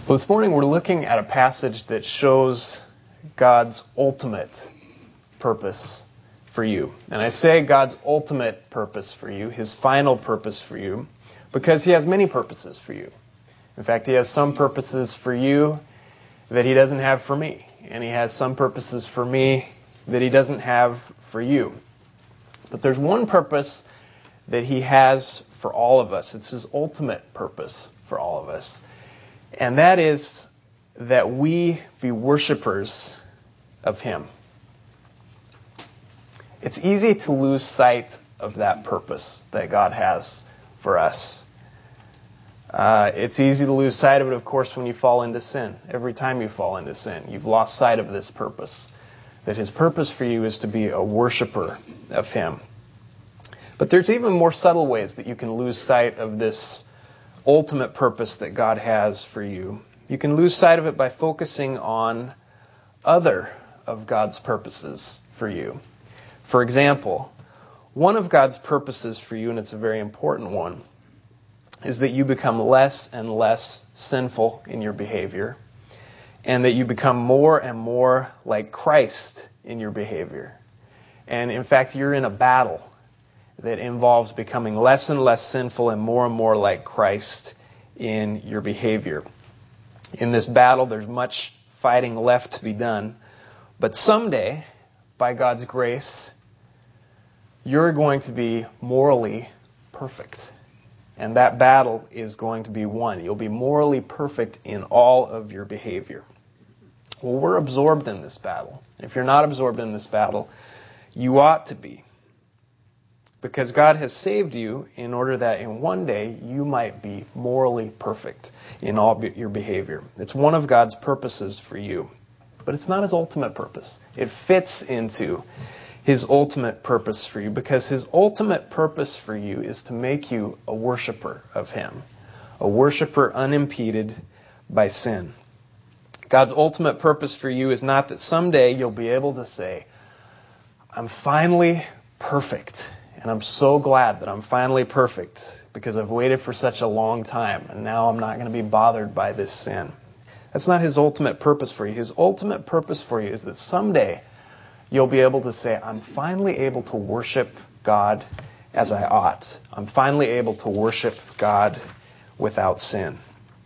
Well, this morning we're looking at a passage that shows God's ultimate purpose for you. And I say God's ultimate purpose for you, His final purpose for you, because He has many purposes for you. In fact, He has some purposes for you that He doesn't have for me. And He has some purposes for me that He doesn't have for you. But there's one purpose that He has for all of us. It's His ultimate purpose for all of us. And that is that we be worshipers of Him. It's easy to lose sight of that purpose that God has for us. It's easy to lose sight of it, of course, when you fall into sin. Every time you fall into sin, you've lost sight of this purpose. That His purpose for you is to be a worshiper of Him. But there's even more subtle ways that you can lose sight of this ultimate purpose that God has for you. You can lose sight of it by focusing on other of God's purposes for you. For example, one of God's purposes for you, and it's a very important one, is that you become less and less sinful in your behavior, and that you become more and more like Christ in your behavior. And in fact, you're in a battle that involves becoming less and less sinful and more like Christ in your behavior. In this battle, there's much fighting left to be done, but someday, by God's grace, you're going to be morally perfect. And that battle is going to be won. You'll be morally perfect in all of your behavior. Well, we're absorbed in this battle. If you're not absorbed in this battle, you ought to be. Because God has saved you in order that in one day you might be morally perfect in all your behavior. It's one of God's purposes for you. But it's not His ultimate purpose. It fits into His ultimate purpose for you because His ultimate purpose for you is to make you a worshiper of Him. A worshiper unimpeded by sin. God's ultimate purpose for you is not that someday you'll be able to say, I'm finally perfect. And I'm so glad that I'm finally perfect because I've waited for such a long time and now I'm not going to be bothered by this sin. That's not His ultimate purpose for you. His ultimate purpose for you is that someday you'll be able to say, I'm finally able to worship God as I ought. I'm finally able to worship God without sin.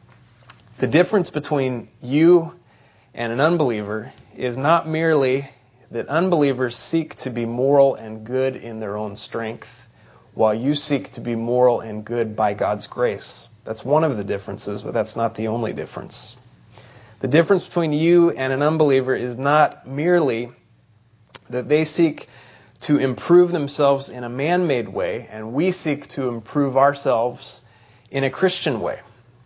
The difference between you and an unbeliever is not merely that unbelievers seek to be moral and good in their own strength, while you seek to be moral and good by God's grace. That's one of the differences, but that's not the only difference. The difference between you and an unbeliever is not merely that they seek to improve themselves in a man-made way, and we seek to improve ourselves in a Christian way.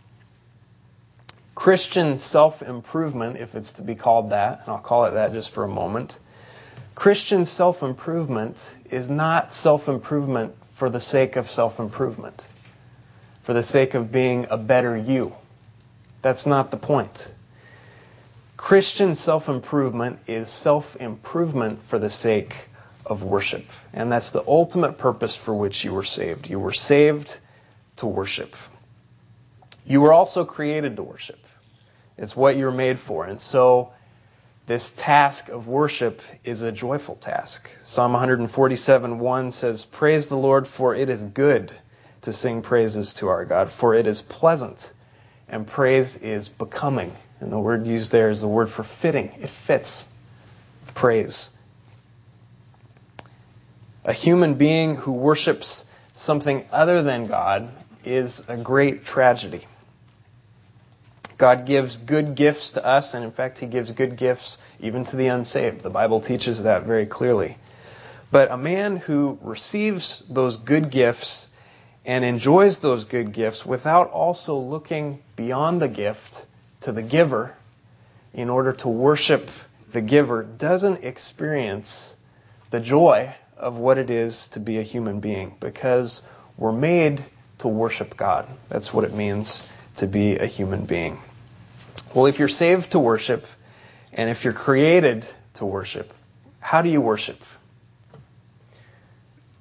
Christian self-improvement, if it's to be called that, and I'll call it that just for a moment, Christian self-improvement is not self-improvement for the sake of self-improvement, for the sake of being a better you. That's not the point. Christian self-improvement is self-improvement for the sake of worship. And that's the ultimate purpose for which you were saved. You were saved to worship. You were also created to worship. It's what you were made for. And so this task of worship is a joyful task. Psalm 147:1 says, Praise the Lord, for it is good to sing praises to our God, for it is pleasant, and praise is becoming. And the word used there is the word for fitting. It fits. Praise. A human being who worships something other than God is a great tragedy. God gives good gifts to us, and in fact, He gives good gifts even to the unsaved. The Bible teaches that very clearly. But a man who receives those good gifts and enjoys those good gifts without also looking beyond the gift to the giver in order to worship the giver doesn't experience the joy of what it is to be a human being, because we're made to worship God. That's what it means to be a human being. Well, if you're saved to worship, and if you're created to worship, how do you worship?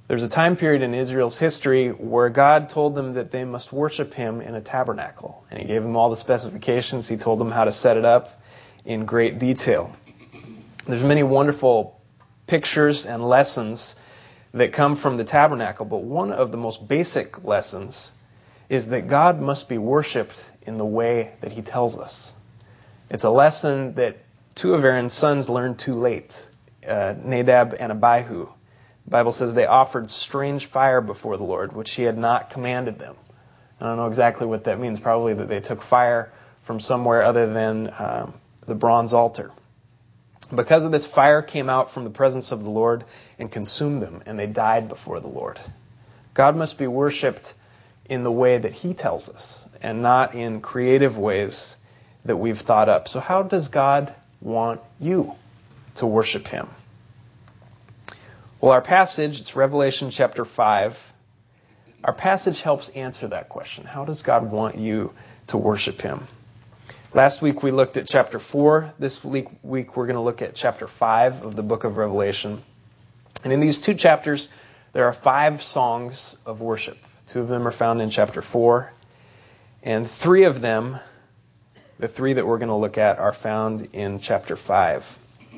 There's a time period in Israel's history where God told them that they must worship him in a tabernacle. And he gave them all the specifications. He told them how to set it up in great detail. There's many wonderful pictures and lessons that come from the tabernacle, but one of the most basic lessons is that God must be worshipped in the way that he tells us. It's a lesson that two of Aaron's sons learned too late, Nadab and Abihu. The Bible says they offered strange fire before the Lord, which he had not commanded them. I don't know exactly what that means. Probably that they took fire from somewhere other than the bronze altar. Because of this, fire came out from the presence of the Lord and consumed them, and they died before the Lord. God must be worshipped in the way that he tells us, and not in creative ways that we've thought up. So how does God want you to worship him? Well, our passage, it's Revelation chapter 5. Our passage helps answer that question. How does God want you to worship him? Last week we looked at chapter 4. This week we're going to look at chapter 5 of the book of Revelation. And in these two chapters, there are 5 songs of worship. 2 of them are found in chapter 4. And 3 of them, the 3 that we're going to look at, are found in chapter 5.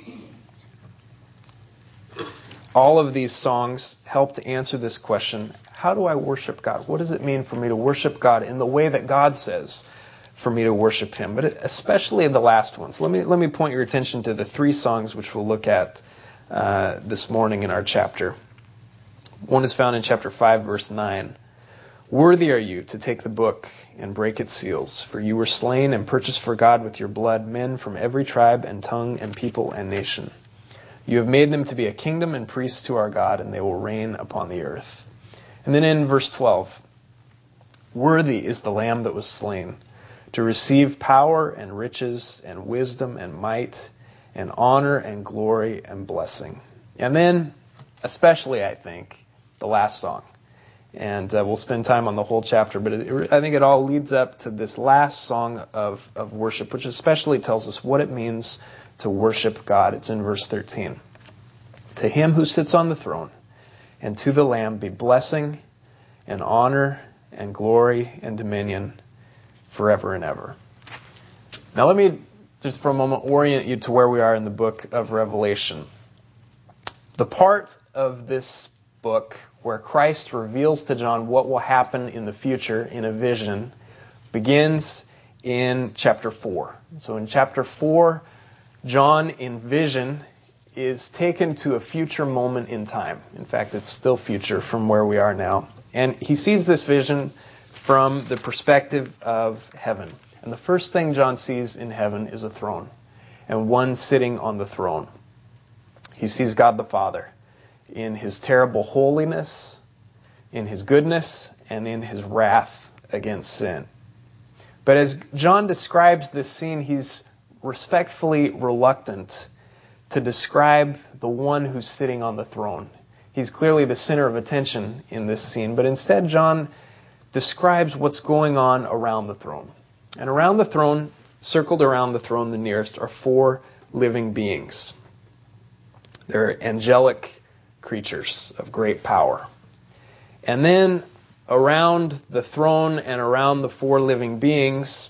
All of these songs help to answer this question: how do I worship God? What does it mean for me to worship God in the way that God says for me to worship him? But especially the last ones. Let me point your attention to the 3 songs which we'll look at this morning in our chapter. One is found in chapter 5, verse 9. Worthy are you to take the book and break its seals, for you were slain and purchased for God with your blood men from every tribe and tongue and people and nation. You have made them to be a kingdom and priests to our God, and they will reign upon the earth. And then in verse 12, worthy is the Lamb that was slain to receive power and riches and wisdom and might and honor and glory and blessing. And then, especially I think, the last song. And we'll spend time on the whole chapter, but I think it all leads up to this last song of worship, which especially tells us what it means to worship God. It's in verse 13. To him who sits on the throne and to the Lamb be blessing and honor and glory and dominion forever and ever. Now let me just for a moment orient you to where we are in the book of Revelation. The part of this book where Christ reveals to John what will happen in the future in a vision begins in chapter 4. So in chapter 4, John in vision is taken to a future moment in time. In fact, it's still future from where we are now. And he sees this vision from the perspective of heaven. And the first thing John sees in heaven is a throne, and one sitting on the throne. He sees God the Father in his terrible holiness, in his goodness, and in his wrath against sin. But as John describes this scene, he's respectfully reluctant to describe the one who's sitting on the throne. He's clearly the center of attention in this scene, but instead John describes what's going on around the throne. And around the throne, circled around the throne the nearest, are 4 living beings. They're angelic creatures of great power. And then around the throne and around the 4 living beings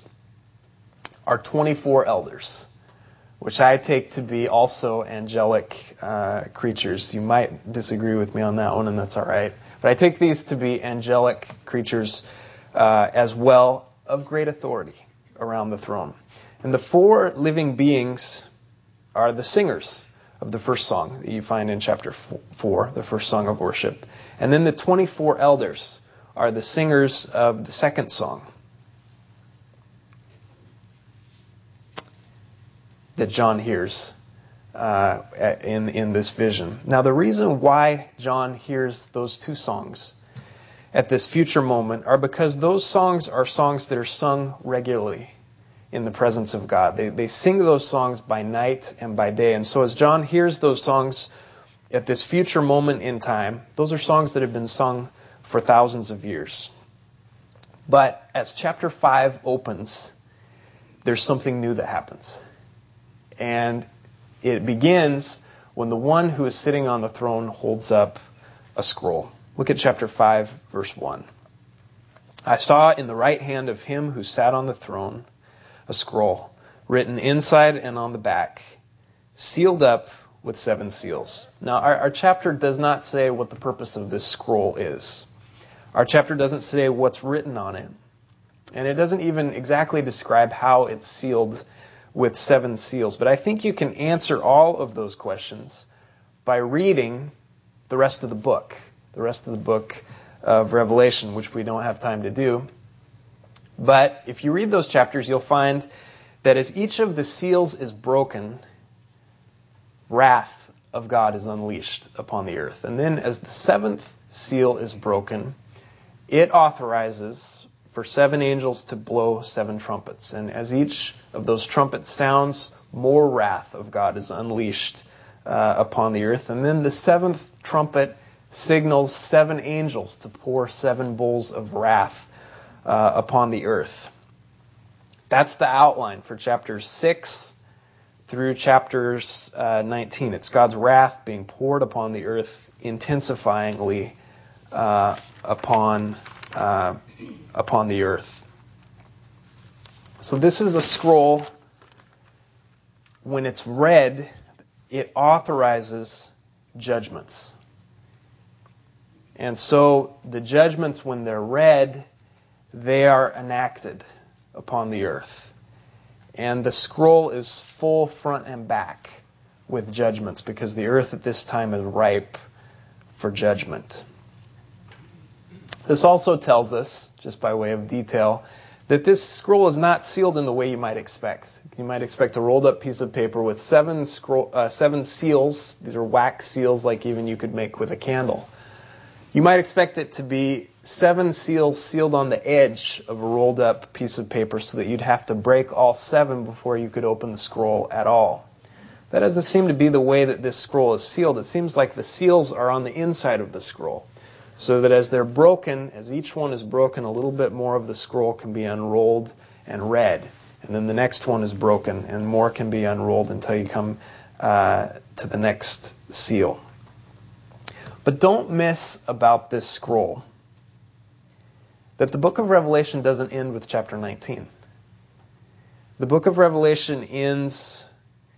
are 24 elders, which I take to be also angelic creatures. You might disagree with me on that one, and that's all right. But I take these to be angelic creatures as well, of great authority around the throne. And the 4 living beings are the singers of the first song that you find in chapter 4, the first song of worship. And then the 24 elders are the singers of the second song that John hears in this vision. Now, the reason why John hears those 2 songs at this future moment are because those songs are songs that are sung regularly in the presence of God. They sing those songs by night and by day. And so as John hears those songs at this future moment in time, those are songs that have been sung for thousands of years. But as chapter 5 opens, there's something new that happens. And it begins when the one who is sitting on the throne holds up a scroll. Look at chapter 5, verse 1. I saw in the right hand of him who sat on the throne a scroll, written inside and on the back, sealed up with 7 seals. Now, our chapter does not say what the purpose of this scroll is. Our chapter doesn't say what's written on it. And it doesn't even exactly describe how it's sealed with 7 seals. But I think you can answer all of those questions by reading the rest of the book of Revelation, which we don't have time to do. But if you read those chapters, you'll find that as each of the seals is broken, wrath of God is unleashed upon the earth. And then as the 7th seal is broken, it authorizes for 7 angels to blow 7 trumpets. And as each of those trumpets sounds, more wrath of God is unleashed upon the earth. And then the 7th trumpet signals 7 angels to pour 7 bowls of wrath upon the earth. That's the outline for chapters 6 through chapters 19. It's God's wrath being poured upon the earth, intensifyingly upon the earth. So this is a scroll. When it's read, it authorizes judgments. And so the judgments, when they're read, they are enacted upon the earth. And the scroll is full front and back with judgments because the earth at this time is ripe for judgment. This also tells us, just by way of detail, that this scroll is not sealed in the way you might expect. You might expect a rolled up piece of paper with 7 seals. These are wax seals like even you could make with a candle. You might expect it to be 7 seals sealed on the edge of a rolled up piece of paper so that you'd have to break all 7 before you could open the scroll at all. That doesn't seem to be the way that this scroll is sealed. It seems like the seals are on the inside of the scroll, so that as they're broken, as each one is broken, a little bit more of the scroll can be unrolled and read. And then the next one is broken and more can be unrolled until you come to the next seal. But don't miss about this scroll that the book of Revelation doesn't end with chapter 19. The book of Revelation ends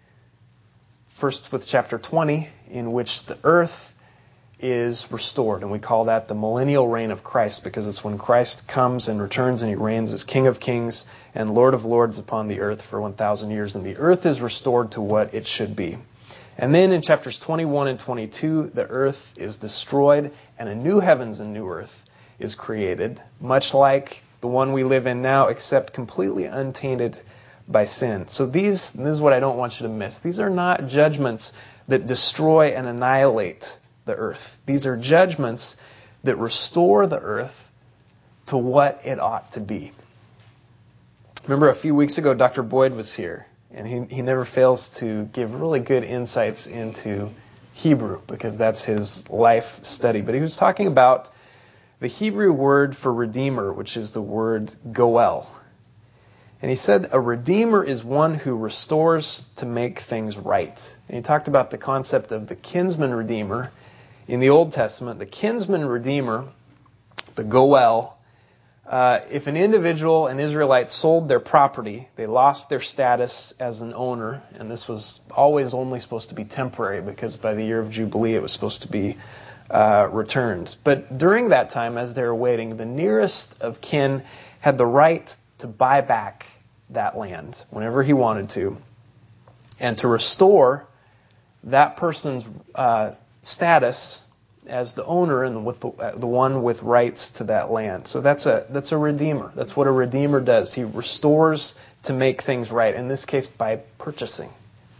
first with chapter 20, in which the earth is restored. And we call that the millennial reign of Christ, because it's when Christ comes and returns and he reigns as King of Kings and Lord of Lords upon the earth for 1,000 years. And the earth is restored to what it should be. And then in chapters 21 and 22, the earth is destroyed and a new heavens and new earth is created, much like the one we live in now, except completely untainted by sin. So this is what I don't want you to miss. These are not judgments that destroy and annihilate the earth. These are judgments that restore the earth to what it ought to be. Remember a few weeks ago, Dr. Boyd was here, and he never fails to give really good insights into Hebrew, because that's his life study. But he was talking about the Hebrew word for redeemer, which is the word goel. And he said a redeemer is one who restores to make things right. And he talked about the concept of the kinsman redeemer in the Old Testament. The kinsman redeemer, the goel, if an individual, an Israelite, sold their property, they lost their status as an owner, and this was always only supposed to be temporary, because by the year of Jubilee it was supposed to be returned. But during that time, as they were waiting, the nearest of kin had the right to buy back that land whenever he wanted to, and to restore that person's status as the owner and with the one with rights to that land. So that's a redeemer. That's what a redeemer does. He restores to make things right, in this case by purchasing.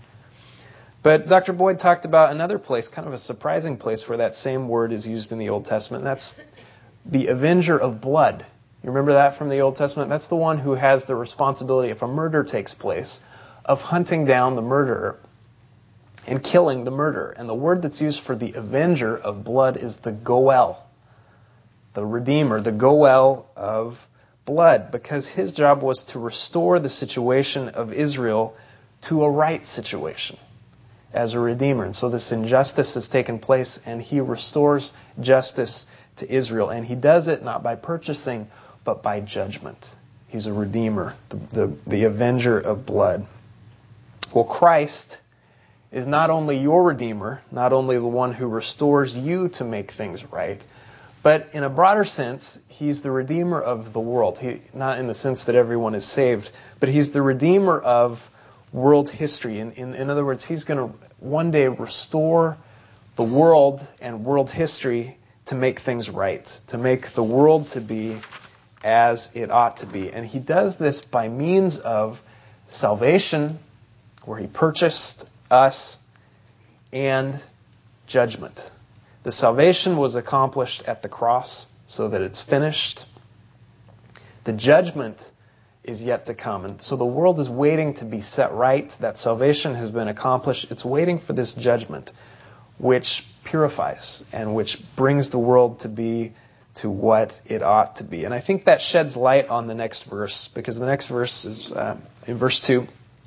But Dr. Boyd talked about another place, kind of a surprising place, where that same word is used in the Old Testament. That's the avenger of blood. You remember that from the Old Testament? That's the one who has the responsibility, if a murder takes place, of hunting down the murderer and killing the murderer. And the word that's used for the avenger of blood is the goel, the redeemer, the goel of blood, because his job was to restore the situation of Israel to a right situation. as a redeemer. And so this injustice has taken place, and he restores justice to Israel. And he does it not by purchasing, but by judgment. He's a redeemer, the avenger of blood. Well, Christ is not only your redeemer, not only the one who restores you to make things right, but in a broader sense, he's the redeemer of the world. Not in the sense that everyone is saved, but he's the redeemer of world history. In other words, he's going to one day restore the world and world history to make things right, to make the world to be as it ought to be. And he does this by means of salvation, where he purchased us, and judgment. The salvation was accomplished at the cross so that it's finished. The judgment is yet to come. And so the world is waiting to be set right. That salvation has been accomplished. It's waiting for this judgment, which purifies and which brings the world to be to what it ought to be. And I think that sheds light on the next verse, because the next verse is in verse 2.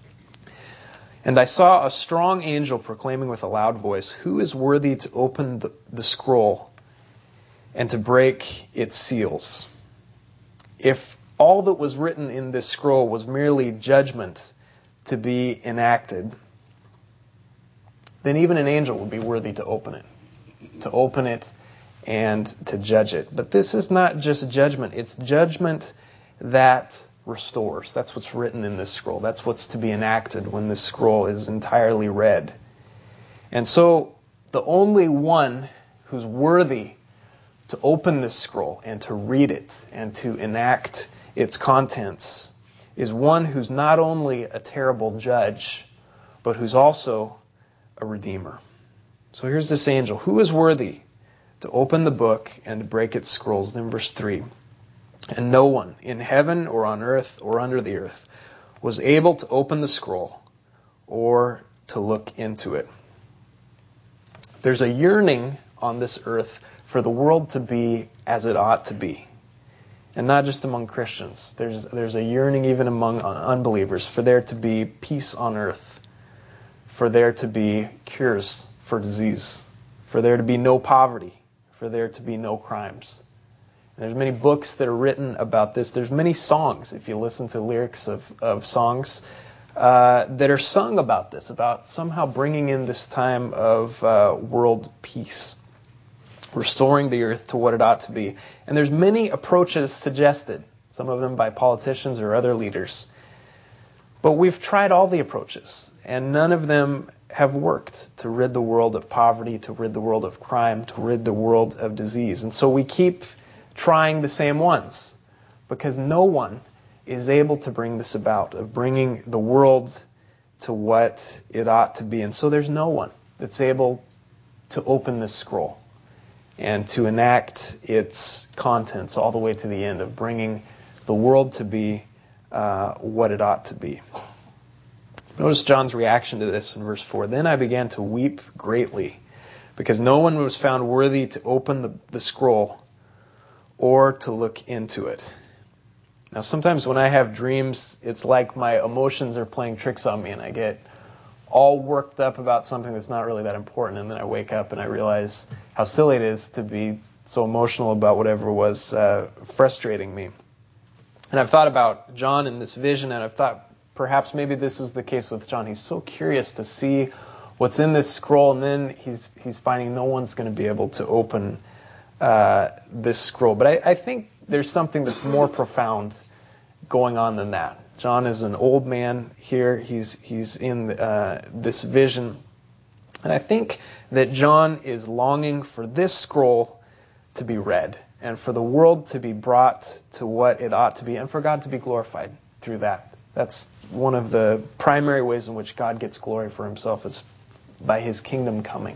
And I saw a strong angel proclaiming with a loud voice, "Who is worthy to open the scroll and to break its seals?" If all that was written in this scroll was merely judgment to be enacted, then even an angel would be worthy to open it and to judge it. But this is not just judgment. It's judgment that restores. That's what's written in this scroll. That's what's to be enacted when this scroll is entirely read. And so the only one who's worthy to open this scroll and to read it and to enact its contents is one who's not only a terrible judge, but who's also a redeemer. So here's this angel. Who is worthy to open the book and to break its scrolls? Then verse 3. And no one in heaven or on earth or under the earth was able to open the scroll or to look into it. There's a yearning on this earth for the world to be as it ought to be. And not just among Christians. There's a yearning even among unbelievers for there to be peace on earth, for there to be cures for disease, for there to be no poverty, for there to be no crimes. And there's many books that are written about this. There's many songs, if you listen to lyrics of songs, that are sung about this, about somehow bringing in this time of world peace, restoring the earth to what it ought to be. And there's many approaches suggested, some of them by politicians or other leaders. But we've tried all the approaches, and none of them have worked to rid the world of poverty, to rid the world of crime, to rid the world of disease. And so we keep trying the same ones, because no one is able to bring this about, of bringing the world to what it ought to be. And so there's no one that's able to open this scroll and to enact its contents all the way to the end, of bringing the world to be what it ought to be. Notice John's reaction to this in verse 4. Then I began to weep greatly, because no one was found worthy to open the scroll or to look into it. Now, sometimes when I have dreams, it's like my emotions are playing tricks on me, and I get all worked up about something that's not really that important, and then I wake up and I realize how silly it is to be so emotional about whatever was frustrating me. And I've thought about John in this vision, and I've thought perhaps maybe this is the case with John. He's so curious to see what's in this scroll, and then he's finding no one's going to be able to open this scroll. But I think there's something that's more profound going on than that. John is an old man here. He's in this vision. And I think that John is longing for this scroll to be read, and for the world to be brought to what it ought to be, and for God to be glorified through that. That's one of the primary ways in which God gets glory for himself, is by his kingdom coming.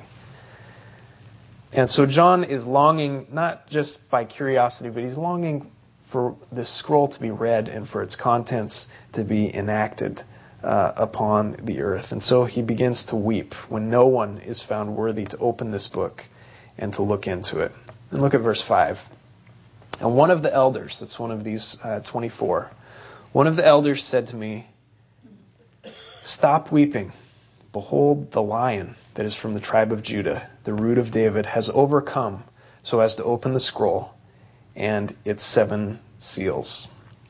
And so John is longing, not just by curiosity, but he's longing for this scroll to be read and for its contents to be enacted upon the earth. And so he begins to weep when no one is found worthy to open this book and to look into it. And look at verse 5. And one of the elders, that's one of these 24, one of the elders said to me, "Stop weeping." Behold, the Lion that is from the tribe of Judah, the Root of David, has overcome so as to open the scroll and its 7 seals.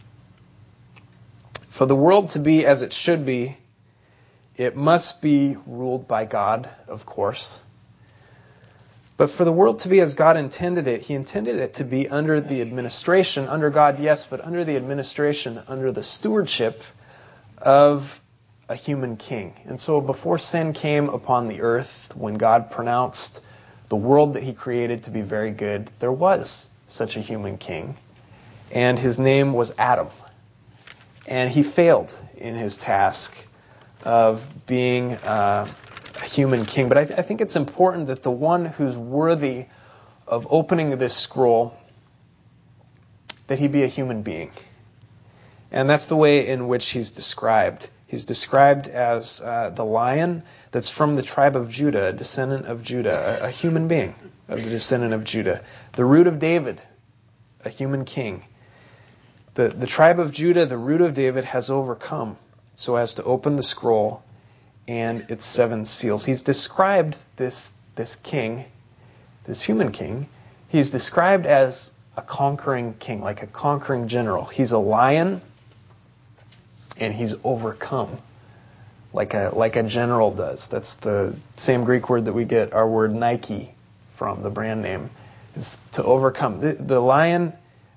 For the world to be as it should be, it must be ruled by God, of course. But for the world to be as God intended it, He intended it to be under the administration, under God, yes, but under the administration, under the stewardship of a human king. And so before sin came upon the earth, when God pronounced the world that He created to be very good, there was such a human king. And his name was Adam. And he failed in his task of being a human king. But I think it's important that the one who's worthy of opening this scroll, that he be a human being. And that's the way in which he's described. He's described as the Lion that's from the tribe of Judah, a descendant of Judah, a human being of the descendant of Judah. The Root of David, a human king. The tribe of Judah, the Root of David, has overcome so as to open the scroll and its 7 seals. He's described this king, this human king, he's described as a conquering king, like a conquering general. He's a lion, and he's overcome, like a general does. That's the same Greek word that we get our word Nike from, the brand name, is to overcome. The lion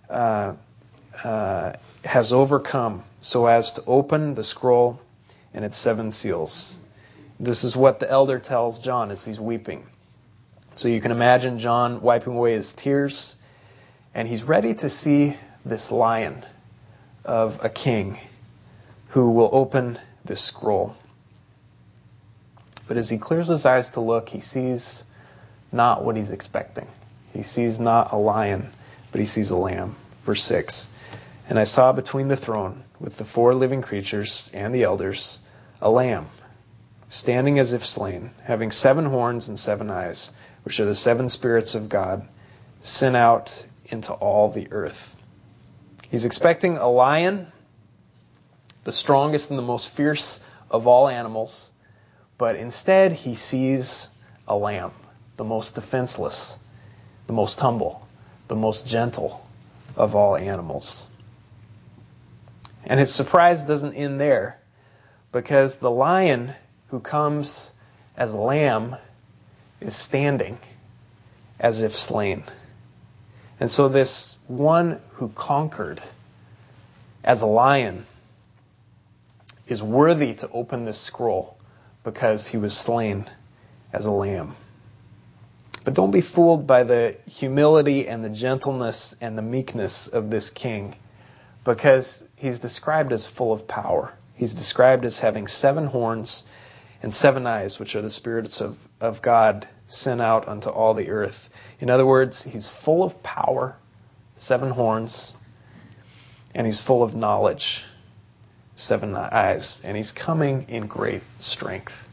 has overcome so as to open the scroll and its 7 seals. This is what the elder tells John as he's weeping. So you can imagine John wiping away his tears, and he's ready to see this lion of a king who will open this scroll. But as he clears his eyes to look, he sees not what he's expecting. He sees not a lion, but he sees a lamb. Verse 6. And I saw between the throne, with the 4 living creatures and the elders, a lamb, standing as if slain, having 7 horns and 7 eyes, which are the 7 spirits of God, sent out into all the earth. He's expecting a lion, the strongest and the most fierce of all animals, but instead he sees a lamb, the most defenseless, the most humble, the most gentle of all animals. And his surprise doesn't end there, because the lion who comes as a lamb is standing as if slain. And so this one who conquered as a lion is worthy to open this scroll because he was slain as a lamb. But don't be fooled by the humility and the gentleness and the meekness of this king, because he's described as full of power. He's described as having 7 horns and 7 eyes, which are the spirits of God sent out unto all the earth. In other words, he's full of power, 7 horns, and he's full of knowledge, 7 eyes, and he's coming in great strength.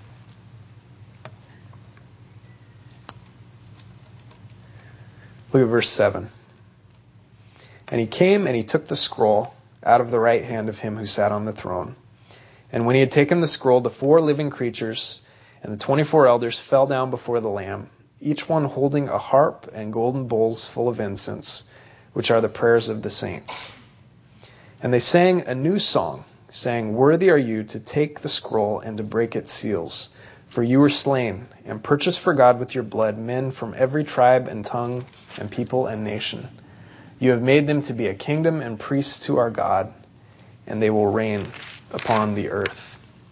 Look at verse 7. And he came and he took the scroll out of the right hand of him who sat on the throne. And when he had taken the scroll, the 4 living creatures and the 24 elders fell down before the Lamb, each one holding a harp and golden bowls full of incense, which are the prayers of the saints. And they sang a new song, saying, Worthy are you to take the scroll and to break its seals. For you were slain, and purchased for God with your blood men from every tribe and tongue and people and nation. You have made them to be a kingdom and priests to our God, and they will reign upon the earth.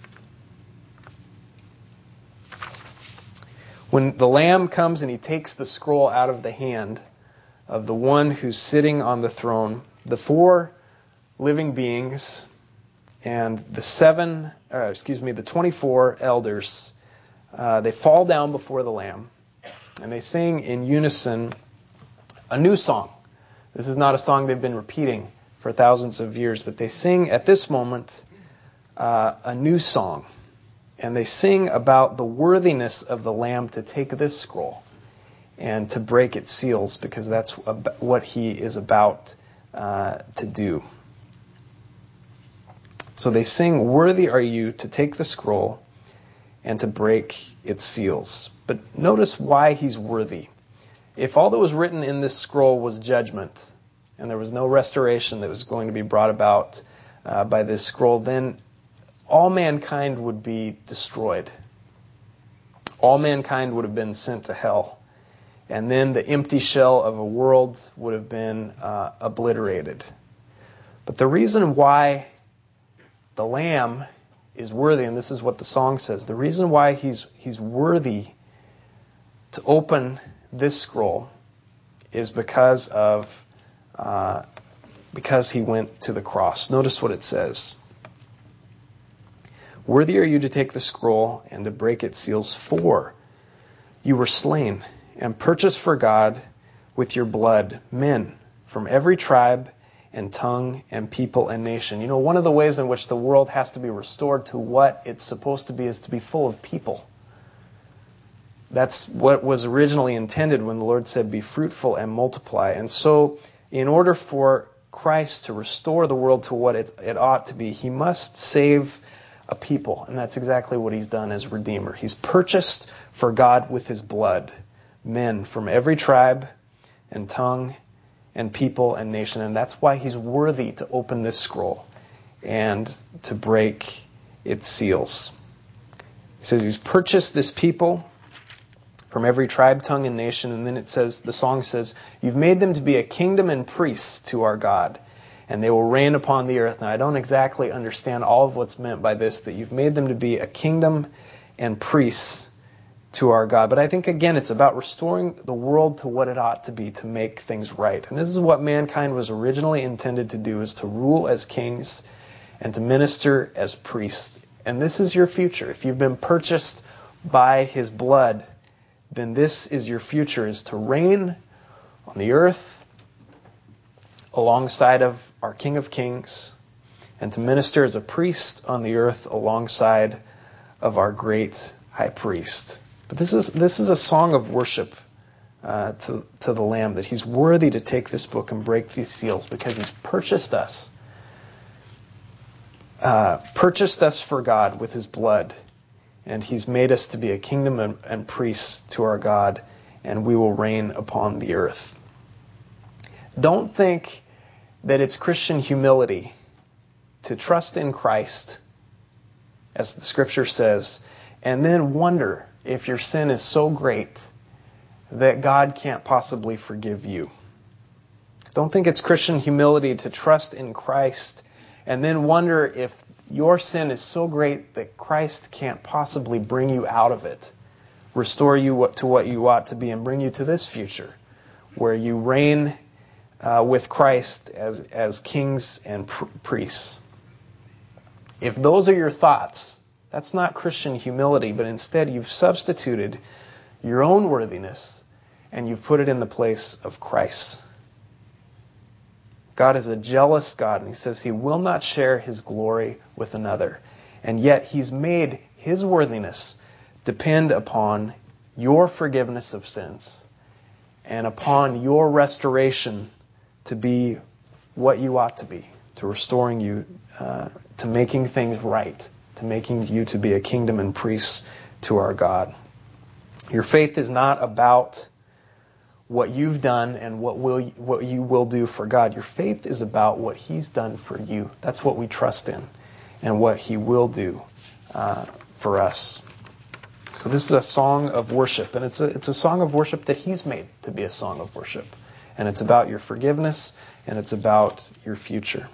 When the Lamb comes and he takes the scroll out of the hand of the one who's sitting on the throne, the 4 living beings and the 24 elders, they fall down before the Lamb, and they sing in unison a new song. This is not a song they've been repeating for thousands of years, but they sing at this moment a new song. And they sing about the worthiness of the Lamb to take this scroll and to break its seals, because that's what he is about to do. So they sing, Worthy are you to take the scroll and to break its seals. But notice why he's worthy. If all that was written in this scroll was judgment, and there was no restoration that was going to be brought about by this scroll, then all mankind would be destroyed. All mankind would have been sent to hell. And then the empty shell of a world would have been obliterated. But the reason why the Lamb is worthy, and this is what the song says, the reason why he's worthy to open this scroll is because he went to the cross. Notice what it says. Worthy are you to take the scroll and to break its seals, for you were slain and purchased for God with your blood men from every tribe and tongue and people and nation. You know, one of the ways in which the world has to be restored to what it's supposed to be is to be full of people. That's what was originally intended when the Lord said, be fruitful and multiply. And so, in order for Christ to restore the world to what it ought to be, he must save a people. And that's exactly what he's done as Redeemer. He's purchased for God with his blood men from every tribe and tongue and people and nation. And that's why he's worthy to open this scroll and to break its seals. He says he's purchased this people from every tribe, tongue, and nation. And then it says, the song says, you've made them to be a kingdom and priests to our God, and they will reign upon the earth. Now, I don't exactly understand all of what's meant by this, that you've made them to be a kingdom and priests to our God. But I think, again, it's about restoring the world to what it ought to be, to make things right. And this is what mankind was originally intended to do, is to rule as kings and to minister as priests. And this is your future. If you've been purchased by his blood, then this is your future, is to reign on the earth alongside of our King of Kings, and to minister as a priest on the earth alongside of our great high priest. But this is a song of worship to the Lamb, that he's worthy to take this book and break these seals because he's purchased us for God with his blood. And he's made us to be a kingdom and priests to our God, and we will reign upon the earth. Don't think that it's Christian humility to trust in Christ, as the Scripture says, and then wonder if your sin is so great that God can't possibly forgive you. Don't think it's Christian humility to trust in Christ and then wonder if your sin is so great that Christ can't possibly bring you out of it, restore you to what you ought to be, and bring you to this future where you reign with Christ as kings and priests. If those are your thoughts, that's not Christian humility, but instead you've substituted your own worthiness and you've put it in the place of Christ. God is a jealous God, and he says he will not share his glory with another. And yet he's made his worthiness depend upon your forgiveness of sins and upon your restoration to be what you ought to be, to restoring you, to making things right, to making you to be a kingdom and priests to our God. Your faith is not about what you've done and what you will do for God. Your faith is about what he's done for you. That's what we trust in, and what he will do for us. So this is a song of worship, and it's a song of worship that he's made to be a song of worship. And it's about your forgiveness, and it's about your future.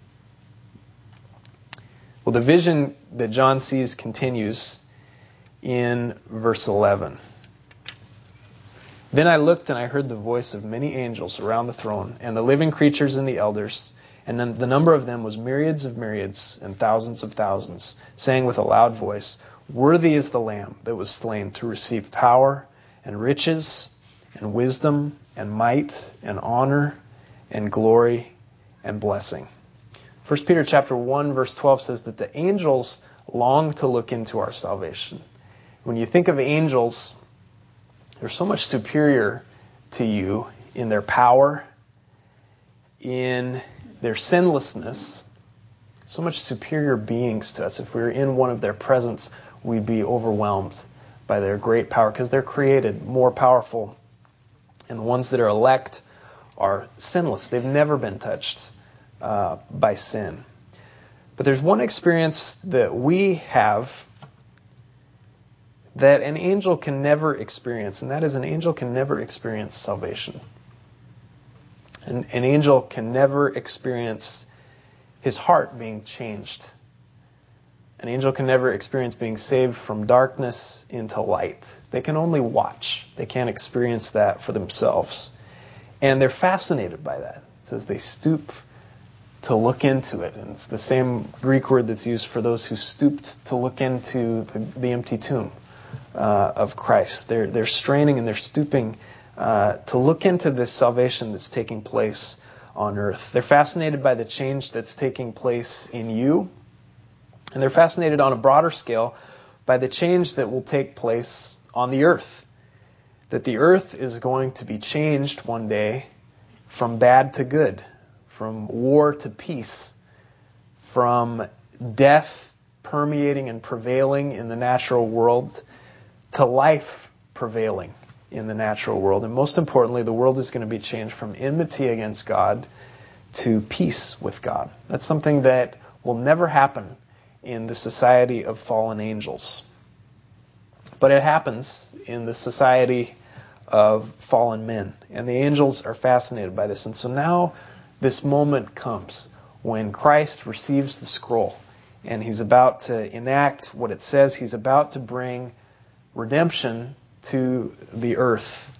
Well, the vision that John sees continues in verse 11. Then I looked and I heard the voice of many angels around the throne, and the living creatures and the elders, and then the number of them was myriads of myriads and thousands of thousands, saying with a loud voice, worthy is the Lamb that was slain to receive power and riches and wisdom and might and honor and glory and blessing. 1 Peter chapter 1 verse 12 says that the angels long to look into our salvation. When you think of angels, they're so much superior to you in their power, in their sinlessness, so much superior beings to us. If we were in one of their presence, we'd be overwhelmed by their great power because they're created more powerful. And the ones that are elect are sinless. They've never been touched by sin. But there's one experience that we have that an angel can never experience, and that is an angel can never experience salvation. An angel can never experience his heart being changed. An angel can never experience being saved from darkness into light. They can only watch. They can't experience that for themselves. And they're fascinated by that. It says they stoop to look into it. And it's the same Greek word that's used for those who stooped to look into the empty tomb of Christ. They're straining and they're stooping to look into this salvation that's taking place on earth. They're fascinated by the change that's taking place in you. And they're fascinated on a broader scale by the change that will take place on the earth. That the earth is going to be changed one day from bad to good, from war to peace, from death permeating and prevailing in the natural world to life prevailing in the natural world. And most importantly, the world is going to be changed from enmity against God to peace with God. That's something that will never happen in the society of fallen angels. But it happens in the society of fallen men. And the angels are fascinated by this. And so now this moment comes when Christ receives the scroll and he's about to enact what it says. He's about to bring redemption to the earth.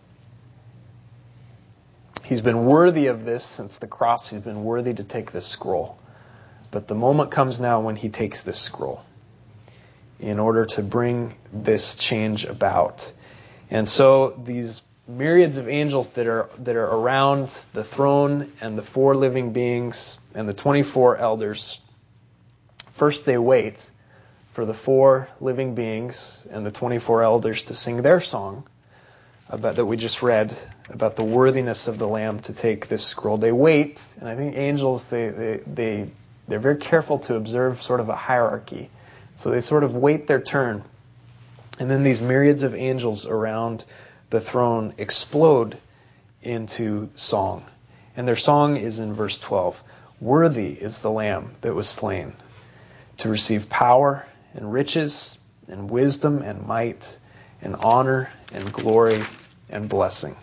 He's been worthy of this since the cross. He's been worthy to take this scroll. But the moment comes now when he takes this scroll in order to bring this change about. And so these myriads of angels that are around the throne and the 4 living beings and the 24 elders, first they wait for the 4 living beings and the 24 elders to sing their song about that we just read about the worthiness of the Lamb to take this scroll. They wait, and I think angels they're very careful to observe sort of a hierarchy. So they sort of wait their turn. And then these myriads of angels around the throne explode into song. And their song is in verse 12. Worthy is the Lamb that was slain to receive power and riches and wisdom and might and honor and glory and blessing.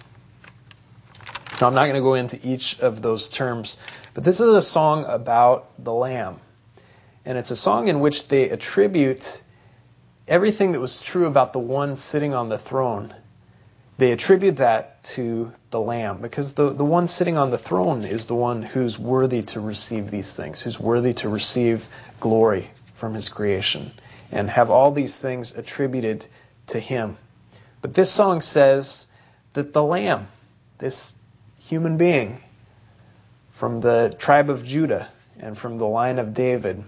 Now, I'm not going to go into each of those terms, but this is a song about the Lamb. And it's a song in which they attribute everything that was true about the one sitting on the throne. They attribute that to the Lamb, because the one sitting on the throne is the one who's worthy to receive these things, who's worthy to receive glory from his creation, and have all these things attributed to him. But this song says that the Lamb, this human being from the tribe of Judah and from the line of David,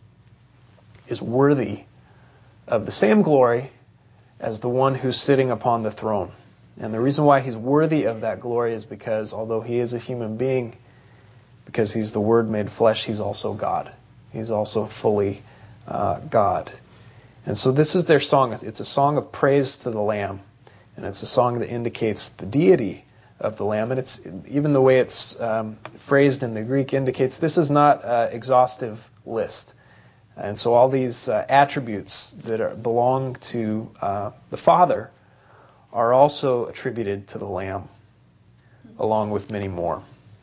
is worthy of the same glory as the one who's sitting upon the throne. And the reason why he's worthy of that glory is because although he is a human being, because he's the Word made flesh, he's also God. He's also fully God. And so this is their song. It's a song of praise to the Lamb. And it's a song that indicates the deity of the Lamb. And it's even the way it's phrased in the Greek indicates this is not an exhaustive list. And so all these attributes that belong to the Father are also attributed to the Lamb, along with many more.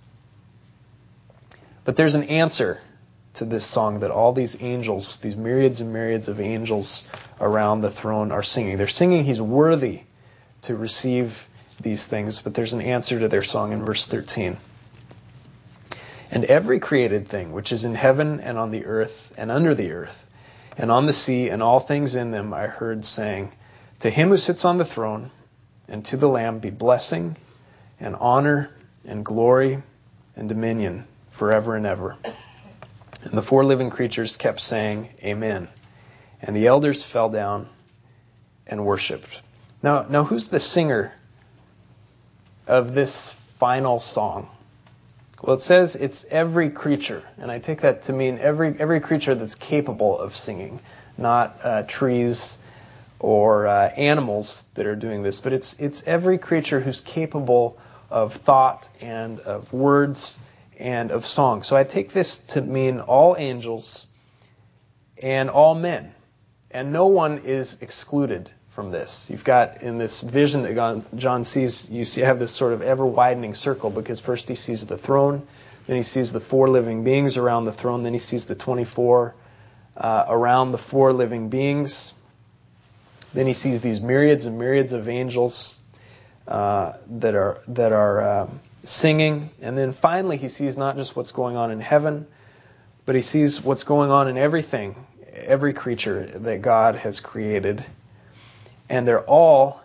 But there's an answer to this song that all these angels, these myriads and myriads of angels around the throne are singing. They're singing he's worthy to receive these things, but there's an answer to their song in verse 13. And every created thing which is in heaven and on the earth and under the earth and on the sea and all things in them I heard saying, to him who sits on the throne and to the Lamb be blessing and honor and glory and dominion forever and ever. And the 4 living creatures kept saying, Amen. And the elders fell down and worshipped. Now who's the singer of this final song? Well, it says it's every creature, and I take that to mean every creature that's capable of singing, not trees or animals that are doing this, but it's every creature who's capable of thought and of words and of song. So I take this to mean all angels and all men, and no one is excluded from this. You've got in this vision that John sees, you have this sort of ever-widening circle, because first he sees the throne, then he sees the 4 living beings around the throne, then he sees the 24 around the 4 living beings. Then he sees these myriads and myriads of angels that are singing. And then finally he sees not just what's going on in heaven, but he sees what's going on in everything, every creature that God has created. And they're all,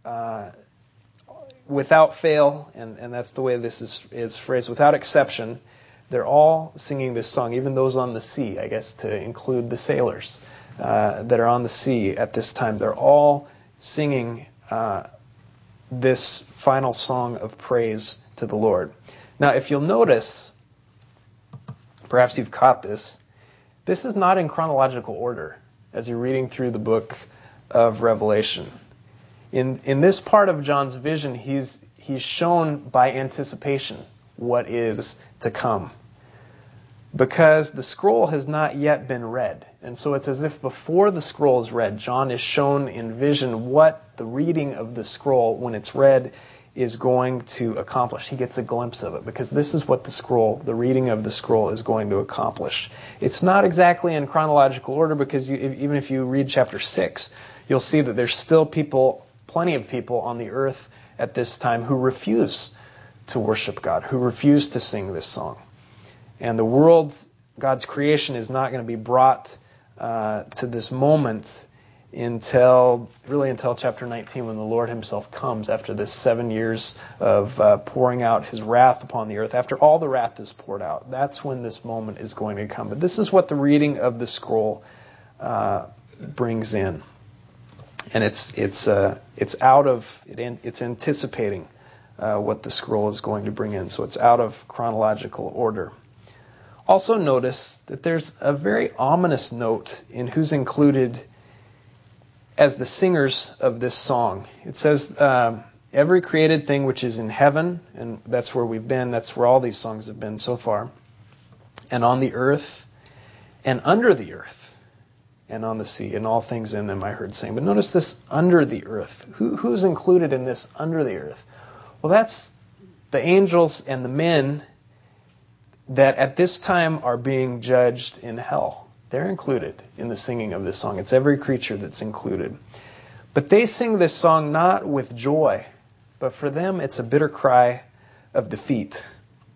without fail, and that's the way this is phrased, without exception, they're all singing this song, even those on the sea, I guess, to include the sailors that are on the sea at this time. They're all singing this final song of praise to the Lord. Now, if you'll notice, perhaps you've caught this, this is not in chronological order as you're reading through the book of Revelation. In this part of John's vision, he's shown by anticipation what is to come, because the scroll has not yet been read. And so it's as if before the scroll is read, John is shown in vision what the reading of the scroll, when it's read, is going to accomplish. He gets a glimpse of it, because this is what the reading of the scroll is going to accomplish. It's not exactly in chronological order, because even if you read chapter 6, you'll see that there's still plenty of people on the earth at this time who refuse to worship God, who refuse to sing this song. And the world, God's creation, is not going to be brought to this moment until chapter 19, when the Lord himself comes after this 7 years of pouring out his wrath upon the earth. After all the wrath is poured out, that's when this moment is going to come. But this is what the reading of the scroll brings in. And it's anticipating what the scroll is going to bring in. So it's out of chronological order. Also notice that there's a very ominous note in who's included as the singers of this song. It says, every created thing which is in heaven, and that's where we've been, that's where all these songs have been so far, and on the earth, and under the earth, and on the sea, and all things in them I heard saying. But notice this under the earth. Who's included in this under the earth? Well, that's the angels and the men that at this time are being judged in hell. They're included in the singing of this song. It's every creature that's included. But they sing this song not with joy, but for them it's a bitter cry of defeat.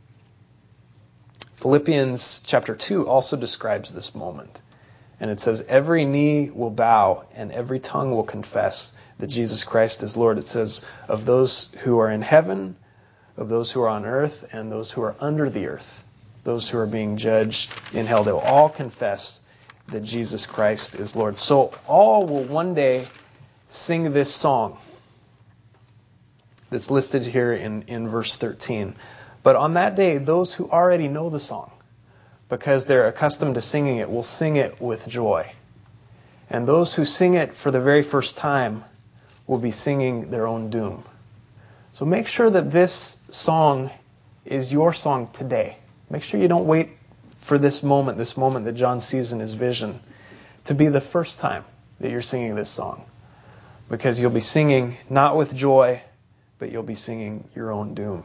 Philippians chapter 2 also describes this moment. And it says, every knee will bow and every tongue will confess that Jesus Christ is Lord. It says, of those who are in heaven, of those who are on earth, and those who are under the earth, those who are being judged in hell, they will all confess that Jesus Christ is Lord. So all will one day sing this song that's listed here in verse 13. But on that day, those who already know the song, because they're accustomed to singing it, will sing it with joy. And those who sing it for the very first time will be singing their own doom. So make sure that this song is your song today. Make sure you don't wait for this moment that John sees in his vision, to be the first time that you're singing this song. Because you'll be singing not with joy, but you'll be singing your own doom.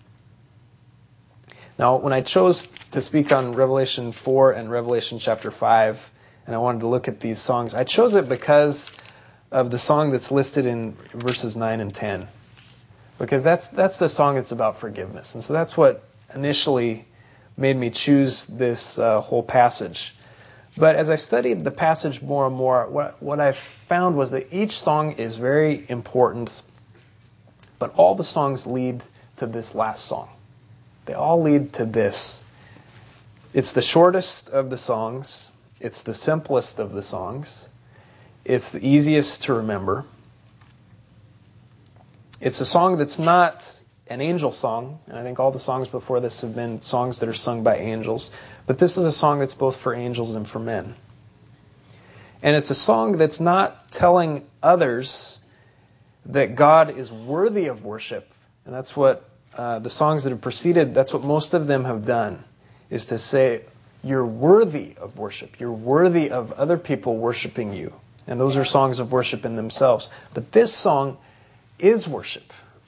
Now, when I chose to speak on Revelation 4 and Revelation chapter 5, and I wanted to look at these songs, I chose it because of the song that's listed in verses 9 and 10. Because that's the song that's about forgiveness. And so that's what initially made me choose this whole passage. But as I studied the passage more and more, what I found was that each song is very important, but all the songs lead to this last song. They all lead to this. It's the shortest of the songs. It's the simplest of the songs. It's the easiest to remember. It's a song that's not an angel song, and I think all the songs before this have been songs that are sung by angels, but this is a song that's both for angels and for men. And it's a song that's not telling others that God is worthy of worship. And that's what the songs that have preceded, that's what most of them have done, is to say, you're worthy of worship. You're worthy of other people worshiping you. And those are songs of worship in themselves. But this song is worship.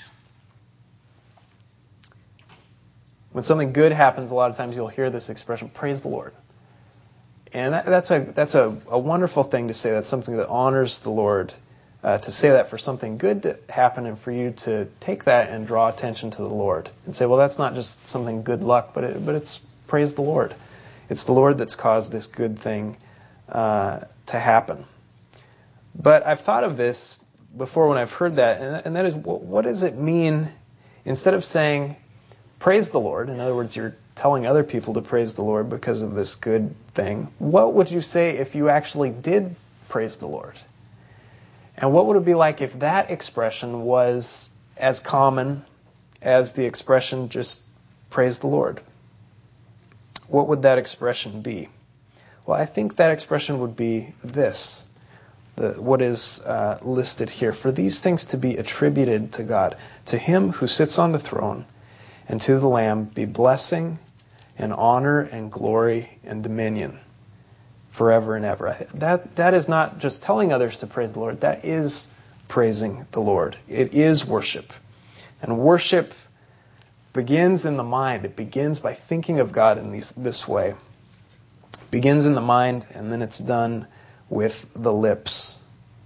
When something good happens, a lot of times you'll hear this expression, praise the Lord. And that's a wonderful thing to say. That's something that honors the Lord, to say that for something good to happen and for you to take that and draw attention to the Lord and say, well, that's not just something good luck, but it's praise the Lord. It's the Lord that's caused this good thing to happen. But I've thought of this before when I've heard that, and that is, what does it mean, instead of saying, praise the Lord, in other words, you're telling other people to praise the Lord because of this good thing, what would you say if you actually did praise the Lord? And what would it be like if that expression was as common as the expression just praise the Lord? What would that expression be? Well, I think that expression would be this, what is listed here. For these things to be attributed to God, to Him who sits on the throne, and to the Lamb be blessing and honor and glory and dominion forever and ever. That is not just telling others to praise the Lord. That is praising the Lord. It is worship. And worship begins in the mind. It begins by thinking of God in this way. It begins in the mind, and then it's done with the lips.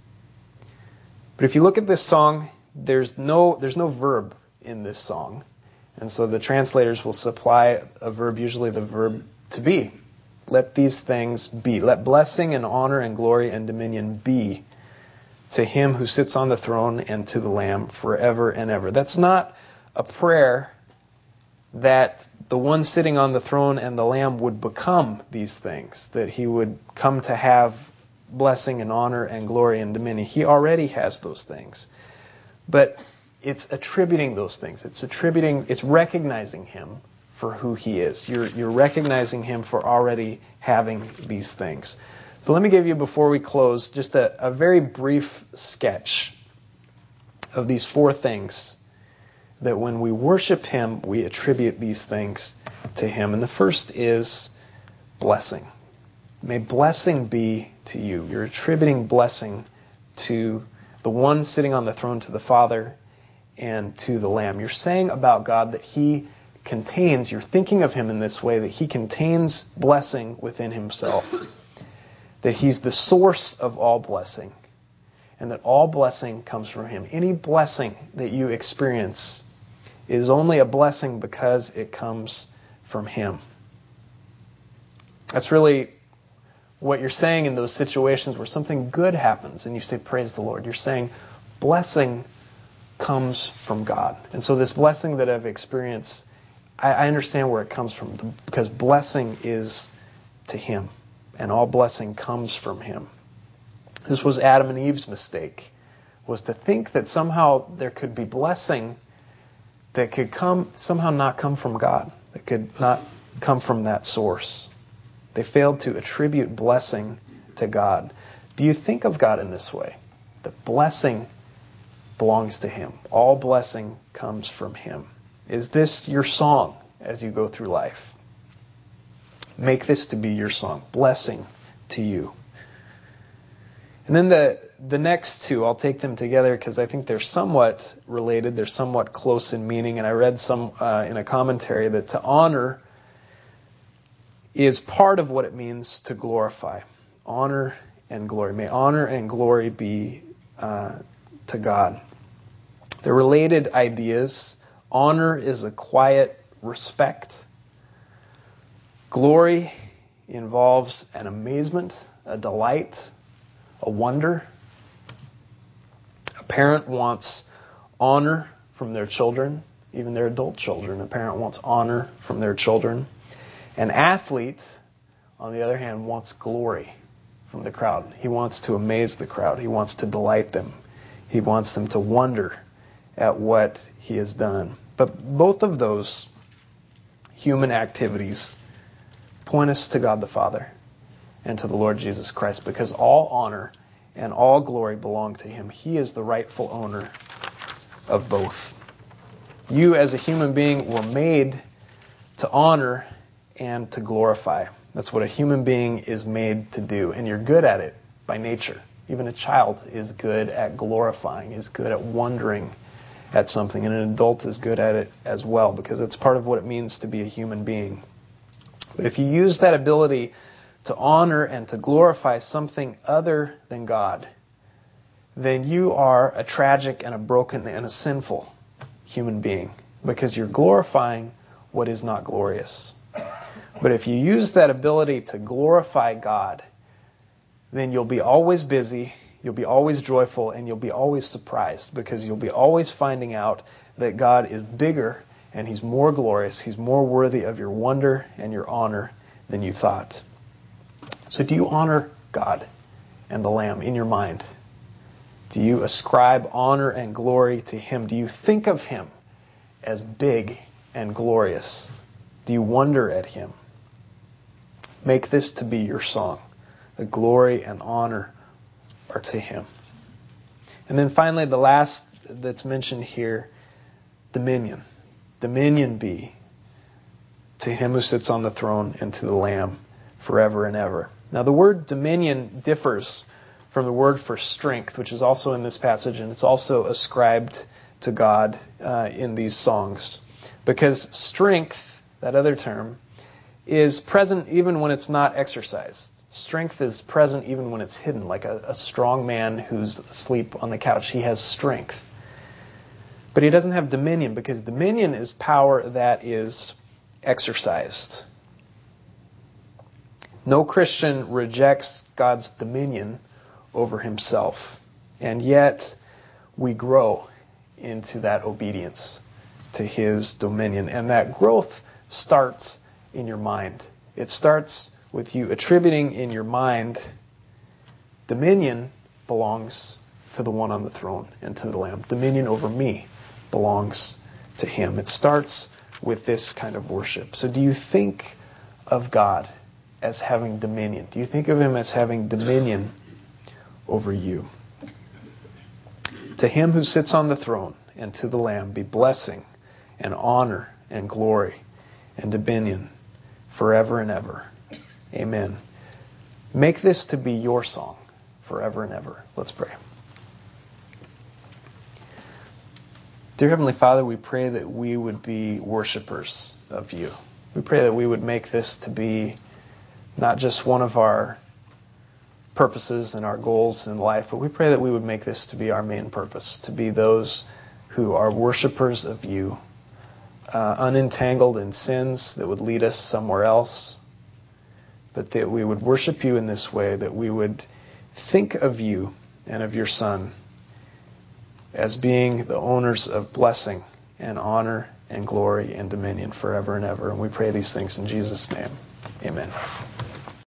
But if you look at this song, there's no verb in this song. And so the translators will supply a verb, usually the verb to be. Let these things be. Let blessing and honor and glory and dominion be to Him who sits on the throne and to the Lamb forever and ever. That's not a prayer that the one sitting on the throne and the Lamb would become these things, that He would come to have blessing and honor and glory and dominion. He already has those things. But it's attributing those things. It's recognizing Him for who He is. You're recognizing Him for already having these things. So let me give you, before we close, just a very brief sketch of these four things that when we worship Him, we attribute these things to Him. And the first is blessing. May blessing be to you. You're attributing blessing to the one sitting on the throne, to the Father, and to the Lamb. You're saying about God that He contains, you're thinking of Him in this way, that He contains blessing within Himself. That He's the source of all blessing. And that all blessing comes from Him. Any blessing that you experience is only a blessing because it comes from Him. That's really what you're saying in those situations where something good happens and you say, praise the Lord. You're saying, blessing comes from God. And so this blessing that I've experienced, I understand where it comes from, because blessing is to Him, and all blessing comes from Him. This was Adam and Eve's mistake, was to think that somehow there could be blessing that could somehow not come from God, that could not come from that source. They failed to attribute blessing to God. Do you think of God in this way? That blessing belongs to Him. All blessing comes from Him. Is this your song as you go through life? Make this to be your song. Blessing to you. And then the next two, I'll take them together because I think they're somewhat related. They're somewhat close in meaning. And I read some in a commentary that to honor is part of what it means to glorify. Honor and glory. May honor and glory be to God. They're related ideas. Honor is a quiet respect. Glory involves an amazement, a delight, a wonder. A parent wants honor from their children, even their adult children. A parent wants honor from their children. An athlete, on the other hand, wants glory from the crowd. He wants to amaze the crowd. He wants to delight them. He wants them to wonder at what he has done. But both of those human activities point us to God the Father and to the Lord Jesus Christ, because all honor and all glory belong to Him. He is the rightful owner of both. You as a human being were made to honor and to glorify. That's what a human being is made to do, and you're good at it by nature. Even a child is good at glorifying, is good at wondering at something, and an adult is good at it as well, because it's part of what it means to be a human being. But if you use that ability to honor and to glorify something other than God, then you are a tragic and a broken and a sinful human being, because you're glorifying what is not glorious. But if you use that ability to glorify God, then you'll be always busy, you'll be always joyful, and you'll be always surprised, because you'll be always finding out that God is bigger and He's more glorious, He's more worthy of your wonder and your honor than you thought. So do you honor God and the Lamb in your mind? Do you ascribe honor and glory to Him? Do you think of Him as big and glorious? Do you wonder at Him? Make this to be your song. The glory and honor are to Him. And then finally, the last that's mentioned here, dominion. Dominion be to Him who sits on the throne and to the Lamb forever and ever. Now, the word dominion differs from the word for strength, which is also in this passage, and it's also ascribed to God in these songs. Because strength, that other term, is present even when it's not exercised. Strength is present even when it's hidden, like a strong man who's asleep on the couch. He has strength. But he doesn't have dominion, because dominion is power that is exercised. No Christian rejects God's dominion over himself. And yet, we grow into that obedience to His dominion. And that growth starts in your mind. It starts with you attributing in your mind, dominion belongs to the one on the throne and to the Lamb. Dominion over me belongs to Him. It starts with this kind of worship. So do you think of God as having dominion? Do you think of Him as having dominion over you? To Him who sits on the throne and to the Lamb be blessing and honor and glory and dominion forever and ever. Amen. Make this to be your song forever and ever. Let's pray. Dear Heavenly Father, we pray that we would be worshipers of You. We pray that we would make this to be not just one of our purposes and our goals in life, but we pray that we would make this to be our main purpose, to be those who are worshipers of You, unentangled in sins that would lead us somewhere else, but that we would worship You in this way, that we would think of You and of Your Son as being the owners of blessing and honor and glory and dominion forever and ever. And we pray these things in Jesus' name. Amen.